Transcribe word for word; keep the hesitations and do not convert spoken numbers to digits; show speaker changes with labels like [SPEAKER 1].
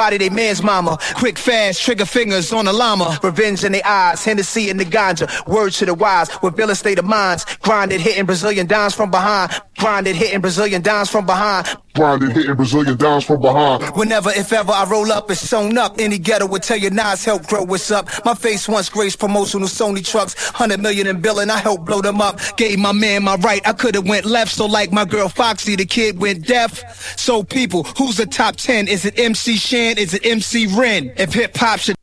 [SPEAKER 1] body they man's mama. Quick, fast, trigger fingers on the llama. Revenge in their eyes, Hennessy in the ganja. Word to the wise, with villain state of minds. Grinded, hitting Brazilian dimes from behind. Grinded, hitting Brazilian dimes from behind.
[SPEAKER 2] Grinded, hitting Brazilian dimes from behind.
[SPEAKER 1] Whenever, if ever, I roll up, it's sewn up. Any ghetto would tell you Nas help grow what's up. My face once graced promotional Sony trucks. Hundred million in billing, I helped blow them up. Gave my man my right, I could've went left. So like my girl Foxy, the kid went deaf. So people, who's the top ten? Is it M C Shan? Is it M C Ren? If hip hop should